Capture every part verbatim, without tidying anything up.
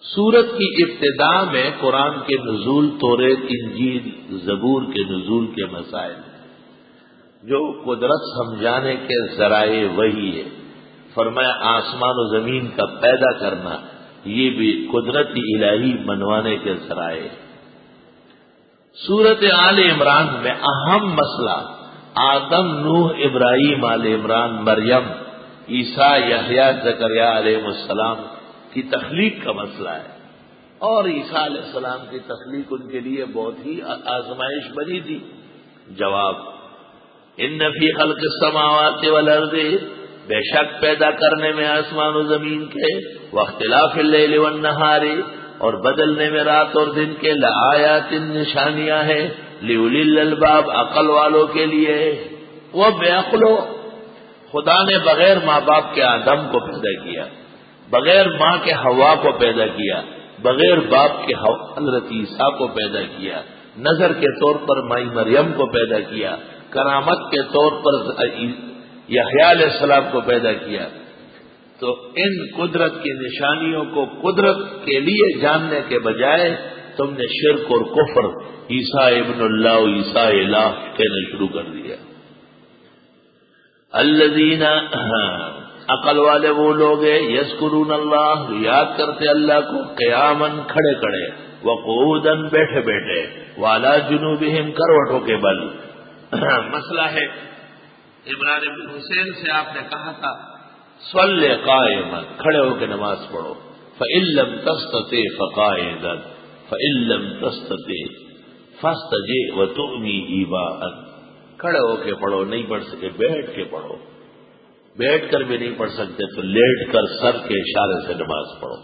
سورت کی ابتدا میں قرآن کے نزول، توریت، انجیل، زبور کے نزول کے مسائل، جو قدرت سمجھانے کے ذرائع وہی ہے۔ فرمایا آسمان و زمین کا پیدا کرنا، یہ بھی قدرتی الہی منوانے کے ذرائع۔ سورت آل عمران میں اہم مسئلہ آدم، نوح، ابراہیم، آل عمران، مریم، عیسیٰ، یحییٰ، زکریا علیہ السلام کی تخلیق کا مسئلہ ہے، اور عیسیٰ علیہ السلام کی تخلیق ان کے لیے بہت ہی آزمائش بنی تھی۔ جواب: ان فی خلق السماوات والارض، بے شک پیدا کرنے میں آسمان و زمین کے، واختلاف اللیل والنہار، اور بدلنے میں رات اور دن کے، لآیات، نشانیاں ہیں، لأولی الالباب، عقل والوں کے لیے۔ وہ بے عقلو، خدا نے بغیر ماں باپ کے آدم کو پیدا کیا، بغیر ماں کے حوا کو پیدا کیا، بغیر باپ کے حضرت عیسیٰ کو پیدا کیا، نظر کے طور پر مائی مریم کو پیدا کیا، کرامت کے طور پر یحییٰ علیہ السلام کو پیدا کیا۔ تو ان قدرت کی نشانیوں کو قدرت کے لیے جاننے کے بجائے تم نے شرک اور کفر، عیسیٰ ابن اللہ، عیسیٰ الہ کہنا شروع کر دیا۔ الذین، عقل والے وہ لوگ ہیں، یذکرون اللہ، یاد کرتے اللہ کو، قیاماً، کھڑے کھڑے، وقعوداً، بیٹھے بیٹھے، وعلی جنوبہم، کروٹوں کے بل۔ مسئلہ ہے عمران بن حسین سے آپ نے کہا تھا صلی قائما، کھڑے ہو کے نماز پڑھو، فإن لم تستطع فقاعدا فإن لم تستطع فاستجع وتؤمي ایباء، کھڑے ہو کے پڑھو، نہیں پڑھ سکے بیٹھ کے پڑھو، بیٹھ کر بھی نہیں پڑھ سکتے تو لیٹ کر سر کے اشارے سے نماز پڑھو۔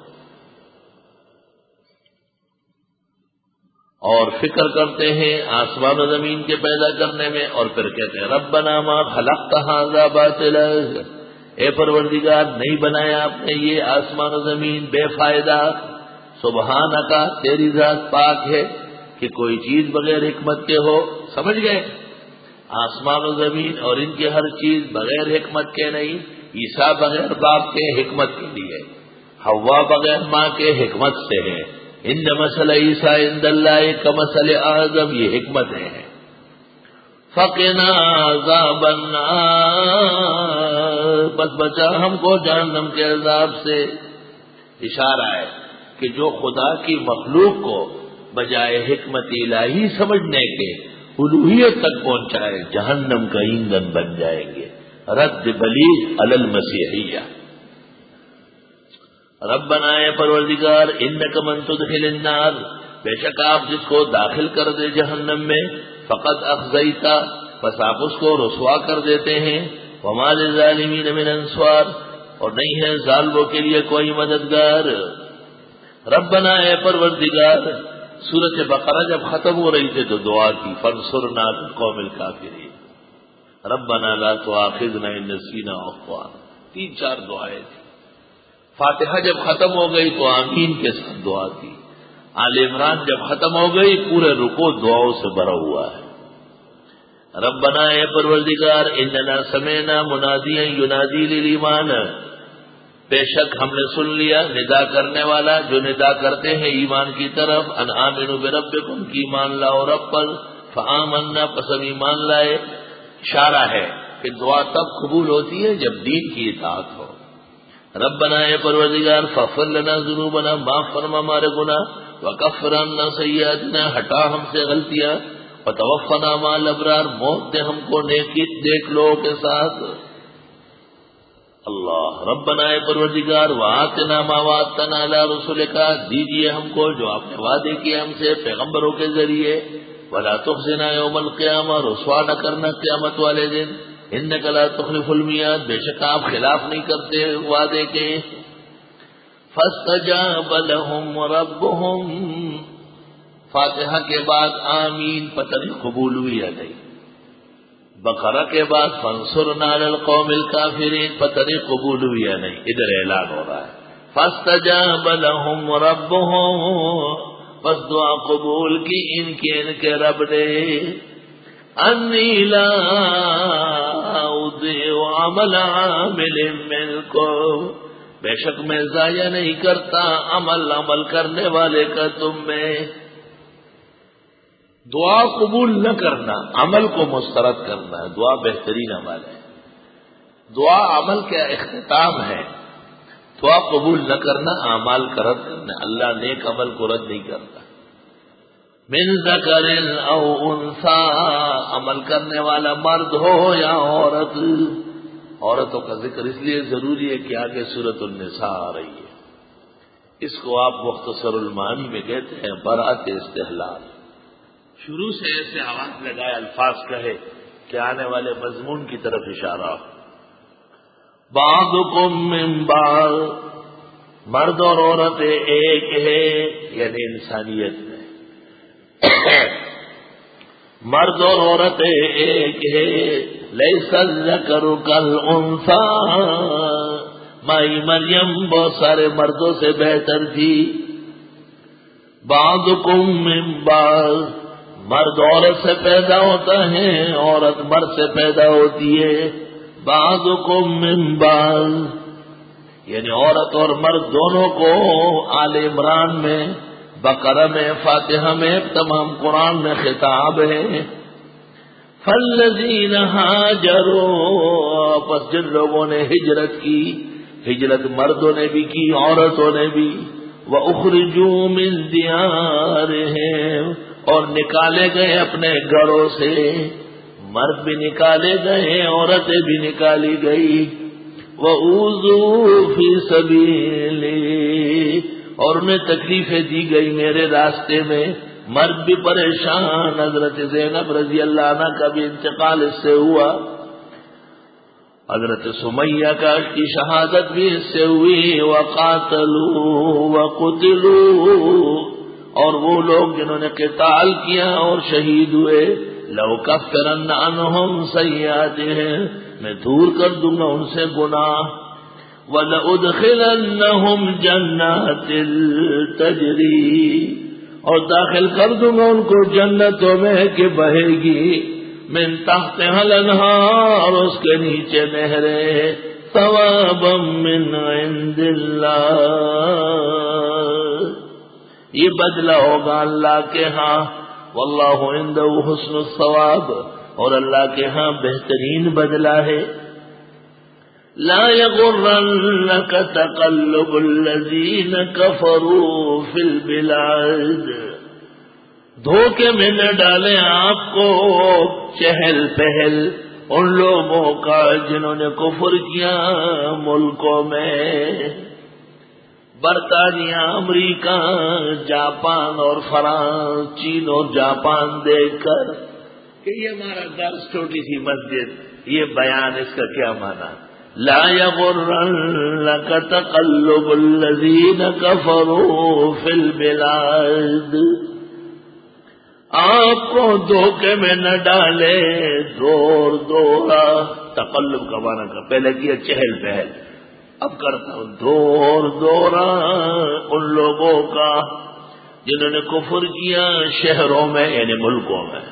اور فکر کرتے ہیں آسمان و زمین کے پیدا کرنے میں، اور پھر کہتے ہیں ربنا ما خلقت ھذا باطلا، اے پروردگار نہیں بنایا آپ نے یہ آسمان و زمین بے فائدہ، سبحانک، تیری ذات پاک ہے کہ کوئی چیز بغیر حکمت کے ہو۔ سمجھ گئے؟ آسمان و زمین اور ان کی ہر چیز بغیر حکمت کے نہیں، عیسیٰ بغیر باپ کے حکمت کے لیے، حوا بغیر ماں کے حکمت سے ہے۔ ان مثل عیسیٰ عند اللہ کمثل آدم، یہ حکمتیں ہیں۔ فقنا عذاب النار، بس بچا ہم کو جہنم کے عذاب سے۔ اشارہ ہے کہ جو خدا کی مخلوق کو بجائے حکمت الہی سمجھنے کے الوہیت تک پہنچائے، جہنم کا ایندھن بن جائیں گے۔ رد بلیغ علی المسیحیہ۔ ربنا، اے پروردگار، انک من تدخل النار، بے شک آپ جس کو داخل کر دے جہنم میں، فقد اخزیتا، بس آپ اس کو رسوا کر دیتے ہیں، وما للظالمین من انصار، اور نہیں ہے ظالموں کے لیے کوئی مددگار۔ ربنا، اے پروردگار، سورۃ بقرہ جب ختم ہو رہی تھی تو دعا کی فانصرنا علی القوم الکافرین، ربنا لا تؤاخذنا ان نسینا او اخطانا، تین چار دعائیں تھیں۔ فاتحہ جب ختم ہو گئی تو آمین کے ساتھ دعا کی۔ آل عمران جب ختم ہو گئی پورے رکوع دعاؤں سے بھرا ہوا ہے۔ ربنا، اے پروردگار، اننا سمعنا منادیا ینادی للایمان، بے شک ہم نے سن لیا ندا کرنے والا جو ندا کرتے ہیں ایمان کی طرف، ان آمنوا بربکم، کی ایمان لاؤ رب پر، فآمنا، پس ہم ایمان لائے۔ اشارہ ہے کہ دعا تب قبول ہوتی ہے جب دین کی اطاعت ہو۔ ربنا، اے پروردگار، فاغفر لنا ذنوبنا، معاف فرما ہمارے گناہ، وکفر عنا سیئاتنا، ہٹا ہم سے غلطیاں، وتوفنا مع الابرار، موت دے ہم کو نیکی دیکھ لو کے ساتھ۔ اللہ، ربنا، اے پروردگار، وآتنا ما وعدتنا علی رسلک، دیجیے ہم کو جو آپ نے وعدے کیے ہم سے پیغمبروں کے ذریعے، ولا تخزنا یوم القیامہ، رسوا نہ کرنا قیامت والے دن، انک لا تخلف المیعاد، بے شک آپ خلاف نہیں کرتے وعدے کے۔ فاستجاب لهم ربهم، فاتحہ کے بعد آمین، پتہ نہیں قبول ہوئی یا نہیں۔ بقرہ کے بعد فانصرنا علی القوم الکافرین، پتہ نہیں قبول ہوئی یا نہیں۔ ادھر اعلان ہو رہا ہے فاستجاب لهم ربهم، بس دعا قبول کی ان کے ان کے رب نے۔ انی لا اضیع عمل عامل منکم، بے شک میں ضائع نہیں کرتا عمل عمل کرنے والے کا تم میں. دعا قبول نہ کرنا عمل کو مسترد کرنا ہے. دعا بہترین عمل ہے. دعا عمل کا اختتام ہے. دعا قبول نہ کرنا اعمال کا رد کرنا. اللہ نیک عمل کو رد نہیں کرتا. من ذکر او انثی، عمل کرنے والا مرد ہو یا عورت. عورتوں کا ذکر اس لیے ضروری ہے کہ آگے سورۃ النساء آ رہی ہے. اس کو آپ مختصر المعانی میں کہتے ہیں براءت استحلال. شروع سے ایسے آواز لگائے الفاظ کہے کہ آنے والے مضمون کی طرف اشارہ ہو. بعضکم من بعض، مرد اور عورت ایک ہے، یعنی انسانیت میں مرد اور عورت ایک ہے. لیس الذکر کالانثی، مائی مریم بہت سارے مردوں سے بہتر تھی. بعضکم من بعض، مرد عورت سے پیدا ہوتا ہے، عورت مرد سے پیدا ہوتی ہے. بعضکم من بعض، یعنی عورت اور مرد دونوں کو آل عمران میں، بقرہ میں، فاتحہ میں، تمام قرآن میں خطاب ہے. فالذین ہاجروا، پس جن لوگوں نے ہجرت کی، ہجرت مردوں نے بھی کی عورتوں نے بھی. وَأُخْرِجُوا مِن دِيَارِهِمْ، اور نکالے گئے اپنے گھروں سے. مرد بھی نکالے گئے، عورتیں بھی نکالی گئی. وَأُوذُوا فِي سَبِيلِي، اور انہیں تکلیفیں دی گئی میرے راستے میں. مرد بھی پریشان. حضرت زینب رضی اللہ عنہ کا بھی انتقال اس سے ہوا. حضرت سمیہ کا کی شہادت بھی اس سے ہوئی. وقاتلوا وقتلوا، اور وہ لوگ جنہوں نے قتال کیا اور شہید ہوئے. لو کفرن عنہم سیئاتہم، میں دور کر دوں گا ان سے گناہ. وَلَأُدْخِلَنَّهُمْ جَنَّاتٍ تَجْرِي، اور داخل کر دوں گا ان کو جنتوں میں کہ بہے گی من تحتها الانہار، اس کے نیچے نہریں. ثوابا من عند اللہ، یہ بدلہ ہوگا اللہ کے ہاں. واللہ عنده حسن الثواب، اور اللہ کے ہاں بہترین بدلہ ہے. لا يغرنك تقلب الذين كفروا في البلاد، دھوکے میں نہ ڈالیں آپ کو چہل پہل ان لوگوں کا جنہوں نے کفر کیا ملکوں میں. برطانیہ، امریکہ، جاپان اور فرانس، چین اور جاپان دیکھ کر کہ یہ ہمارا درس چھوٹی سی مسجد، یہ بیان اس کا کیا معنی. لا يغرنك تقلب الذين كفروا في البلاد، آپ کو دھوکے میں نہ ڈالے دور دورا. تقلب کا معنی کا پہلے کیا چہل پہل، اب کرتا ہوں دور دورا ان لوگوں کا جنہوں نے کفر کیا شہروں میں یعنی ملکوں میں.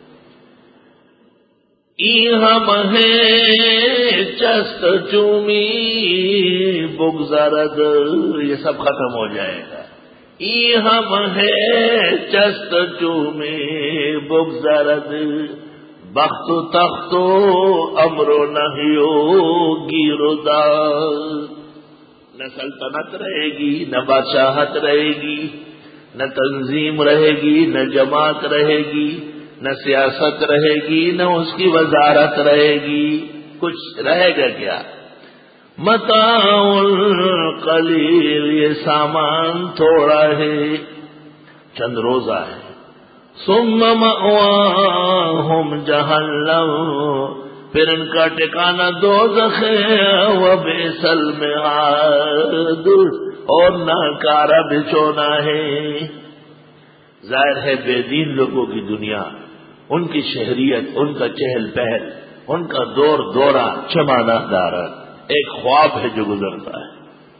ایہم ہے چست چومی بگزرد، یہ سب ختم ہو جائے گا. ایہم ہے چست چومی بگزرد، بخت و تخت و امر و نہیو گیر و دار. نہ سلطنت رہے گی، نہ بادشاہت رہے گی، نہ تنظیم رہے گی، نہ جماعت رہے گی، نہ سیاست رہے گی، نہ اس کی وزارت رہے گی. کچھ رہے گا کیا؟ متاع قلیل، یہ سامان تھوڑا ہے، چند روزہ ہے. ثم مأواہم جہنم، پھر ان کا ٹھکانہ دوزخ ہے. وبئس المہاد، اور ناکارہ بچھونا ہے. ظاہر ہے بے دین لوگوں کی دنیا، ان کی شہریت، ان کا چہل پہل، ان کا دور دورہ چمانہ دارہ ایک خواب ہے جو گزرتا ہے.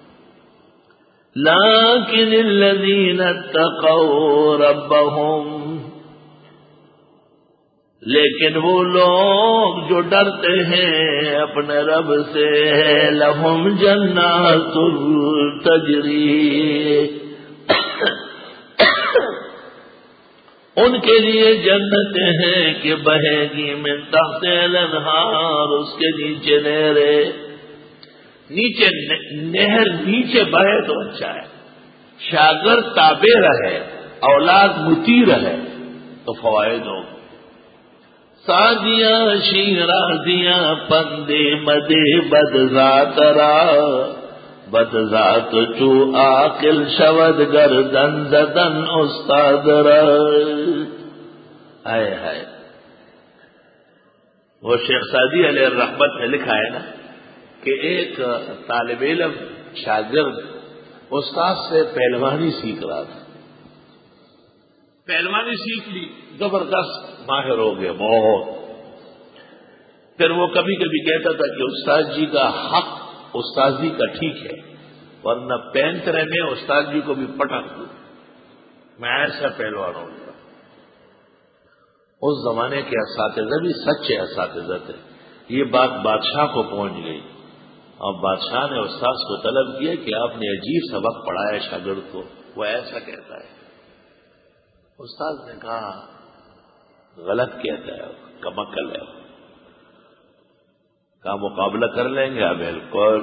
لیکن الذین اتقوا ربهم، لیکن وہ لوگ جو ڈرتے ہیں اپنے رب سے، لہم جنات تجری، ان کے لیے جنتیں ہیں کہ بہے گی من تحت الانہار، اس کے نیچے نہریں، نیچے نہر نیچے بہے تو اچھا ہے، شاگرد تابع رہے، اولاد مطیع رہے تو فوائد ہو۔ سادیاں شیرازیاں پندے مدے بدذات را، بدذات چو عاقل شود گردن زدن استاد را۔ آئے ہائے، وہ شیخ سعدی علیہ الرحمت نے لکھا ہے نا کہ ایک طالب علم شاگرد استاد سے پہلوانی سیکھ رہا تھا، پہلوانی سیکھ لی، زبردست ماہر ہو گیا بہت۔ پھر وہ کبھی کبھی کہتا تھا کہ استاد جی کا حق استاد جی کا ٹھیک ہے، ورنہ پینترے میں استاد جی کو بھی پٹک دوں، میں ایسا پہلوان ہوں گا۔ اس زمانے کے اساتذہ بھی سچے اساتذہ تھے۔ یہ بات بادشاہ کو پہنچ گئی اور بادشاہ نے استاد کو طلب کیا کہ آپ نے عجیب سبق پڑھایا شاگرد کو، وہ ایسا کہتا ہے۔ استاد نے کہا غلط کہتا ہے، کمکل ہے، کہا مقابلہ کر لیں گے؟ بالکل۔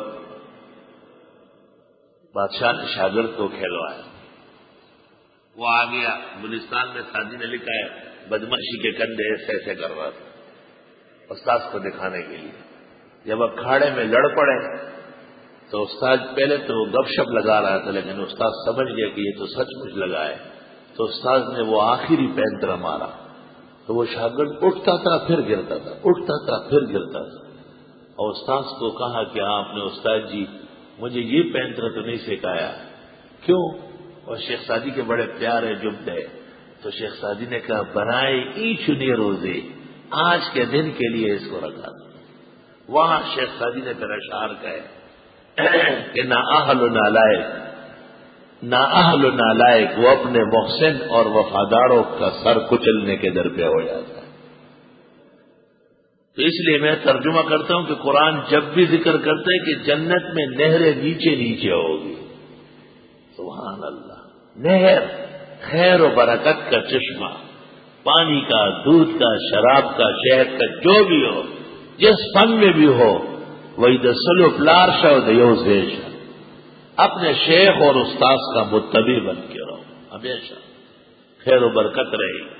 بادشاہ نے شاگرد کو کھیلوایا، وہ آ گیا۔ گلستان میں سعدی نے لکھا ہے بدماشی کے کندھے ایسے ایسے کر رہا تھا استاد کو دکھانے کے لیے۔ جب اکھاڑے میں لڑ پڑے تو استاد پہلے تو وہ گپ شپ لگا رہا تھا، لیکن استاد سمجھ گیا کہ یہ تو سچ مچ لگا ہے، تو استاد نے وہ آخری پینترا مارا تو وہ شاگرد اٹھتا تھا پھر گرتا تھا، اٹھتا تھا پھر گرتا تھا، اور استاد کو کہا کہ آپ نے استاد جی مجھے یہ پینترا تو نہیں سکھایا، کیوں؟ اور شیخ سعدی کے بڑے پیارے جملے ہے، تو شیخ سعدی نے کہا بنائے ای چنی روزے، آج کے دن کے لیے اس کو رکھا تھا۔ وہاں شیخ سعدی نے پھر اشعار کہے کہ نہ اہل و نالائق، نہ اہل و نالائق، وہ اپنے محسن اور وفاداروں کا سر کچلنے کے در پہ ہو جاتا ہے۔ تو اس لیے میں ترجمہ کرتا ہوں کہ قرآن جب بھی ذکر کرتے کہ جنت میں نہریں نیچے نیچے ہوگی، سبحان اللہ، نہر خیر و برکت کا چشمہ، پانی کا، دودھ کا، شراب کا، شہد کا، جو بھی ہو، جس فن میں بھی ہو، وہی دا سلوپ لار شو دیو زیش، اپنے شیخ اور استاذ کا متبع بن کے رہو، ہمیشہ خیر و برکت رہے گی۔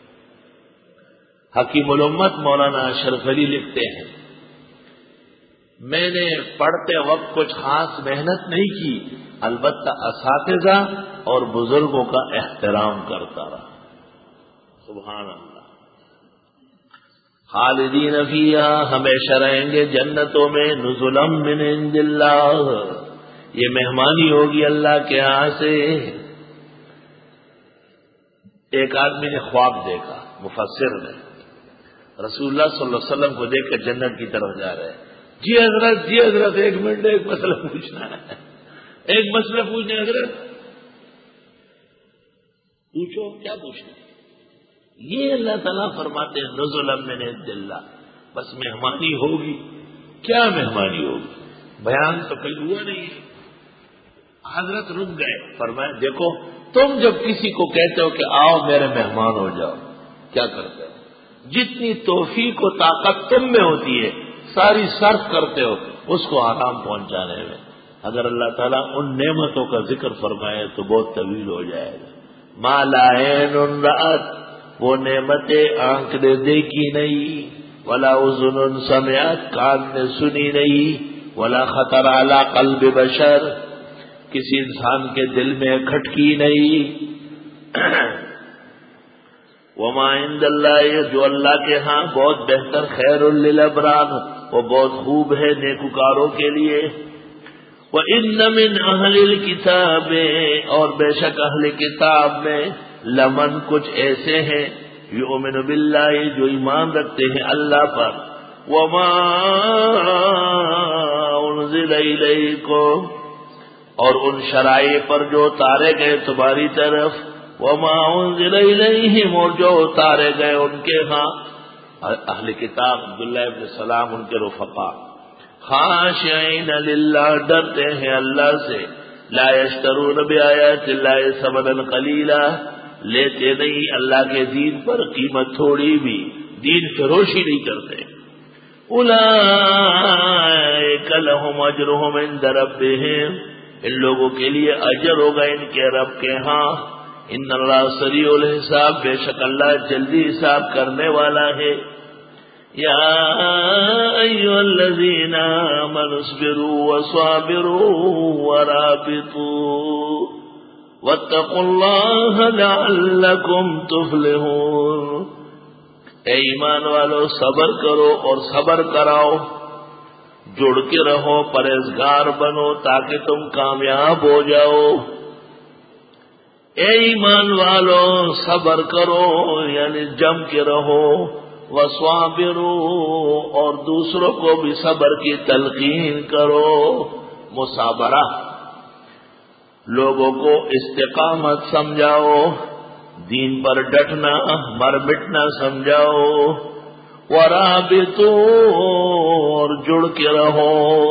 حکیم الامت مولانا اشرف علی لکھتے ہیں میں نے پڑھتے وقت کچھ خاص محنت نہیں کی، البتہ اساتذہ اور بزرگوں کا احترام کرتا رہا، سبحان اللہ۔ خالدین فیہا، ہمیشہ رہیں گے جنتوں میں، نزلا من عند اللہ، یہ مہمانی ہوگی اللہ کے ہاں سے۔ ایک آدمی نے خواب دیکھا، مفسر نے، رسول اللہ صلی اللہ علیہ وسلم کو دیکھ کر جنت کی طرف جا رہے ہیں۔ جی حضرت، جی حضرت، ایک منٹ، ایک مسئلہ پوچھنا ہے، ایک مسئلہ پوچھنا حضرت۔ پوچھو، کیا پوچھنا؟ یہ اللہ تعالیٰ فرماتے ہیں نزلا من عند اللہ، بس مہمانی ہوگی۔ کیا مہمانی ہوگی؟ بیان تو کہیں ہوا نہیں ہے۔ حضرت رک گئے، فرمایا دیکھو تم جب کسی کو کہتے ہو کہ آؤ میرے مہمان ہو جاؤ، کیا کرتے ہو؟ جتنی توفیق و طاقت تم میں ہوتی ہے ساری صرف کرتے ہو اس کو آرام پہنچانے میں۔ اگر اللہ تعالیٰ ان نعمتوں کا ذکر فرمائے تو بہت طویل ہو جائے گا۔ ما لا عین رأت، وہ نعمتیں آنکھ نے دیکھی نہیں، ولا اذن سمعت، کان نے سنی نہیں، ولا خطر علی قلب بشر، کسی انسان کے دل میں کھٹکی نہیں۔ وما عند اللہ، جو اللہ کے ہاں بہت بہتر، خیر للابرار، وہ بہت خوب ہے نیکوکاروں کے لیے۔ وَإِنَّ مِنْ أَهْلِ الْكِتَابِ، اور بے شک اہل کتاب میں، لمن کچھ ایسے ہیں، یؤمن باللہ، جو ایمان رکھتے ہیں اللہ پر، وما انزل الیکم، اور ان شرائع پر جو اتارے گئے تمہاری طرف، وما انزل الیہم، اور جو اتارے گئے ان کے ہاں، اہل کتاب عبداللہ ابن سلام ان کے رفقا، خاشعین للہ، ڈرتے ہیں اللہ سے، لا یشترون بآیات اللہ ثمنا قلیلا، لیتے نہیں اللہ کے دین پر قیمت تھوڑی بھی، دین فروشی نہیں کرتے۔ اولئک لہم اجرہم عند ربہم، ان لوگوں کے لیے اجر ہوگا ان کے رب کے ہاں۔ ان اللہ سریع الحساب، بے شک اللہ جلدی حساب کرنے والا ہے۔ یا ایھا الذین آمنوا اصبروا وصابروا ورابطوا واتقوا اللہ لعلکم تفلحون۔ اے ایمان والو، صبر کرو اور صبر کراؤ، جڑ کے رہو، پرہیزگار بنو تاکہ تم کامیاب ہو جاؤ۔ اے ایمان والو، صبر کرو یعنی جم کے رہو، وصابروا، اور دوسروں کو بھی صبر کی تلقین کرو۔ مصابرہ، لوگوں کو استقامت سمجھاؤ، دین پر ڈٹنا مر مٹنا سمجھاؤ۔ ورابطوا، اور جڑ کے رہو۔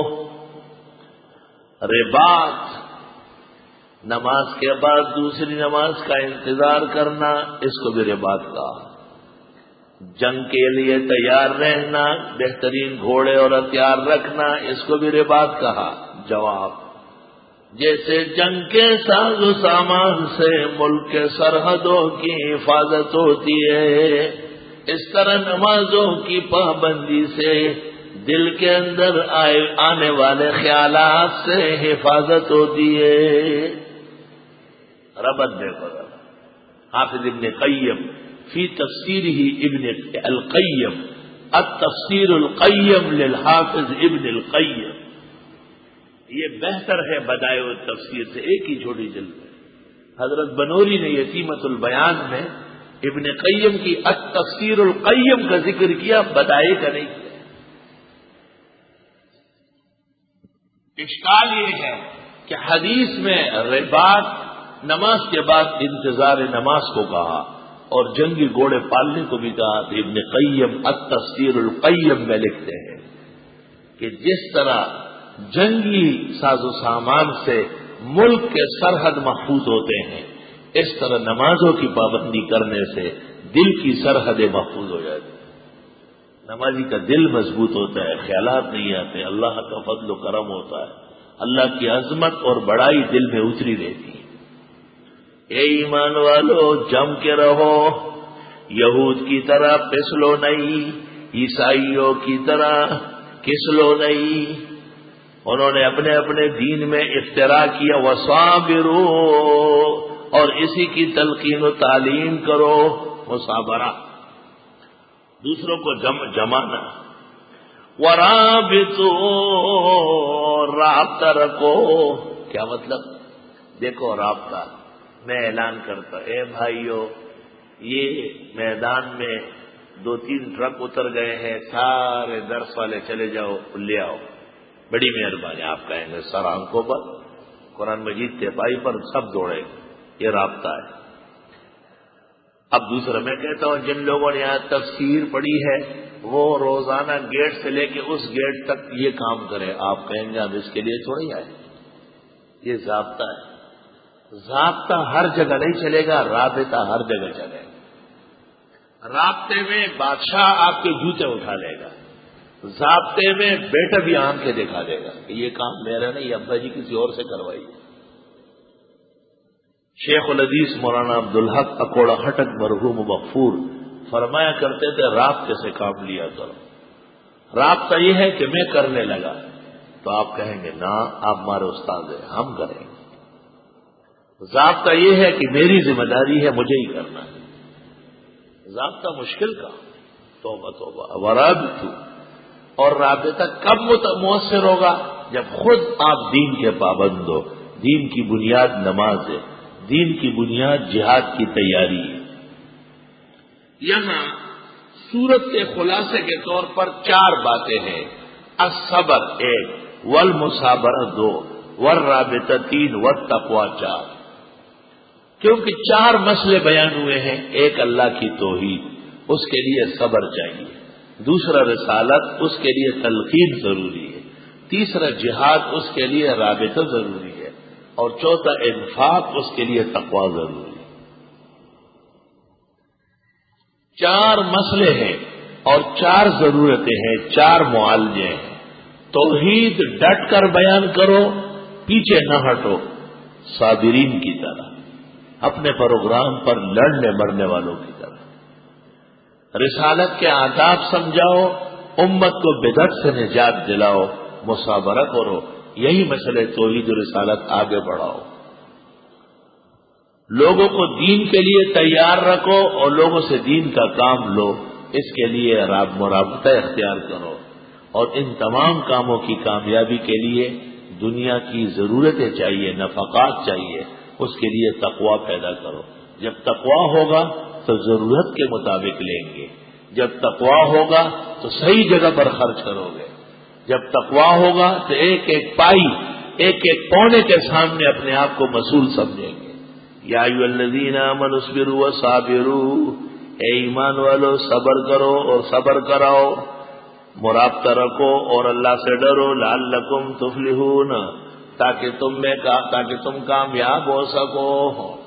رباط، نماز کے بعد دوسری نماز کا انتظار کرنا، اس کو بھی رباط کہا۔ جنگ کے لیے تیار رہنا، بہترین گھوڑے اور ہتھیار رکھنا، اس کو بھی رباط کہا۔ جواب، جیسے جنگ کے ساز و سامان سے ملک کے سرحدوں کی حفاظت ہوتی ہے، اس طرح نمازوں کی پابندی سے دل کے اندر آئے آنے والے خیالات سے حفاظت ہوتی ہے۔ ربط دیکھو، حافظ ابن قیم فی تفسیر ہی ابن القیم، التفسیر القیم للحافظ ابن القیم، یہ بہتر ہے بدائع التفسیر سے، ایک ہی چھوٹی جلد میں۔ حضرت بنوری نے یتیمۃ البیان میں ابن قیم کی التفسیر القیم کا ذکر کیا، بدائع کا نہیں کیا۔ اشکال یہ ہے کہ حدیث میں رباط نماز کے بعد انتظار نماز کو کہا اور جنگی گھوڑے پالنے کو بھی کہا، تو ابن قیم التفسیر القیم میں لکھتے ہیں کہ جس طرح جنگی ساز و سامان سے ملک کے سرحد محفوظ ہوتے ہیں، اس طرح نمازوں کی پابندی کرنے سے دل کی سرحدیں محفوظ ہو جاتی ہیں۔ نمازی کا دل مضبوط ہوتا ہے، خیالات نہیں آتے، اللہ کا فضل و کرم ہوتا ہے، اللہ کی عظمت اور بڑائی دل میں اتری رہتی ہے۔ اے ایمان والو، جم کے رہو، یہود کی طرح پسلو نہیں، عیسائیوں کی طرح کسلو نہیں، انہوں نے اپنے اپنے دین میں افتراء کیا۔ وصابروا، اور اسی کی تلقین و تعلیم کرو، مصابرہ، دوسروں کو جم جمانا۔ ورابطوا، رابطہ رکھو، کیا مطلب؟ دیکھو رابطہ، میں اعلان کرتا، اے بھائیو، یہ میدان میں دو تین ٹرک اتر گئے ہیں، سارے درس والے چلے جاؤ لے آؤ، بڑی مہربانی۔ آپ کہیں گے سر آنکھوں پر، قرآن مجید تہائی پر سب دوڑے، یہ رابطہ ہے۔ اب دوسرا میں کہتا ہوں، جن لوگوں نے یہاں تفسیر پڑھی ہے وہ روزانہ گیٹ سے لے کے اس گیٹ تک یہ کام کرے، آپ کہیں گے اب اس کے لیے تھوڑی آئے، یہ ضابطہ ہے۔ ضابطہ ہر جگہ نہیں چلے گا، رابطہ ہر جگہ چلے گا۔ رابطے میں بادشاہ آپ کے جوتے اٹھا لے گا، ضابطے میں بیٹا بھی آنکھیں دکھا دے گا کہ یہ کام میرا نہیں، ابا جی کسی اور سے کروائیے۔ شیخ الحدیث مولانا عبدالحق اکوڑا ہٹک مرحوم مغفور فرمایا کرتے تھے، رابطے سے کام لیا کرو۔ رابطہ یہ ہے کہ میں کرنے لگا تو آپ کہیں گے نا آپ ہمارے استاد ہیں، ہم کریں گے۔ ضابطہ یہ ہے کہ میری ذمہ داری ہے، مجھے ہی کرنا ہے۔ ضابطہ مشکل کا، توبہ توبہ۔ ورابطوا، اور رابطہ کب مؤثر ہوگا؟ جب خود آپ دین کے پابند ہو۔ دین کی بنیاد نماز ہے، دین کی بنیاد جہاد کی تیاری ہے۔ یہاں سورت کے خلاصے کے طور پر چار باتیں ہیں۔ الصبر ایک، والمصابرہ دو، والرابطہ تین، والتقویٰ چار۔ کیونکہ چار مسئلے بیان ہوئے ہیں۔ ایک اللہ کی توحید، اس کے لیے صبر چاہیے۔ دوسرا رسالت، اس کے لیے تلقین ضروری ہے، تیسرا جہاد، اس کے لیے رابطہ ضروری ہے، اور چوتھا انفاق، اس کے لیے تقوی ضروری ہے۔ چار مسئلے ہیں اور چار ضرورتیں ہیں، چار معالجے ہیں۔ توحید ڈٹ کر بیان کرو، پیچھے نہ ہٹو، صابرین کی طرح، اپنے پروگرام پر لڑنے مرنے والوں کی طرح۔ رسالت کے آداب سمجھاؤ، امت کو بدعت سے نجات دلاؤ، مصابرہ کرو، یہی مسئلے توحید و رسالت آگے بڑھاؤ۔ لوگوں کو دین کے لیے تیار رکھو اور لوگوں سے دین کا کام لو، اس کے لیے مرابطہ اختیار کرو، اور ان تمام کاموں کی کامیابی کے لیے دنیا کی ضرورتیں چاہیے، نفقات چاہیے، اس کے لیے تقوی پیدا کرو۔ جب تقوی ہوگا تو ضرورت کے مطابق لیں گے، جب تقوی ہوگا تو صحیح جگہ پر خرچ کرو گے، جب تقوی ہوگا تو ایک ایک پائی، ایک ایک پونے کے سامنے اپنے آپ کو مسئول سمجھیں گے۔ یا ایھا الذین آمنوا اصبروا وصابروا، اے ایمان والو صبر کرو اور صبر کراؤ، مرابطہ رکھو اور اللہ سے ڈرو، لعلکم تفلحون، تاکہ تم میں تاکہ تم کامیاب ہو سکو۔